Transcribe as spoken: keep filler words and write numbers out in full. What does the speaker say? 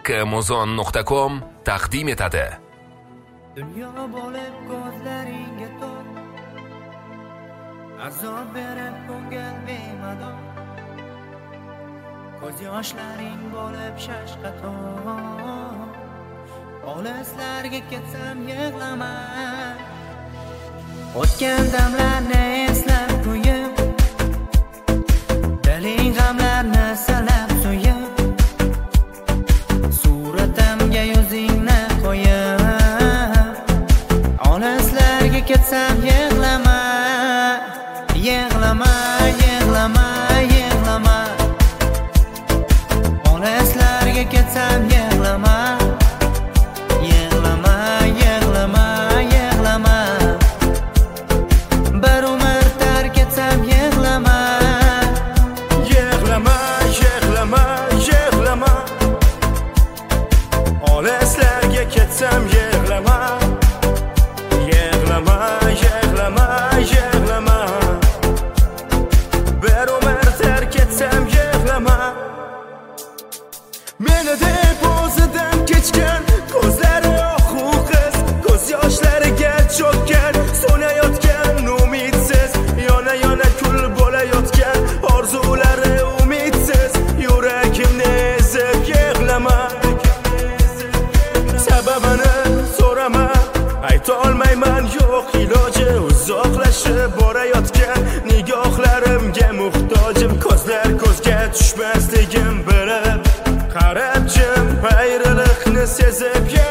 Amazon nuqta com taqdim etadi. Dunyo bo'lib ko'zlaringga to'q, azob berib ko'ngil bemador, ko'z yoshlaring bo'lib shashqator. Olislarga ketsam yig'lama, o'tgan damlarni eslab qo'yib, diling g'amlarni salab so'yib, suratimga yuzingni qo'yib, olislarga ketsam yig'lama, yig'lama, yig'lama, yig'lama, olislarga ketsam yig'lama. Olislarga ketsam yig'lama, yig'lama, yig'lama, yig'lama. Bir umr tark etsam yig'lama. Meni deb o'zidan kechgan ko'zlari oqu qiz, ko'z yoshlariga cho'kkan, so'nayotgan umidsiz, yona yona kul bo'layotgan orzulari umidsiz, yuragimni ezib yig'lama. Sababini so'raman, ayta olmayman, yo'q iloji. Uzoqlashib borayotgan nigohlarimga muhtojim, ko'zlar ko'zga tushmasligim bilib, qarab jim ayriliqni sezib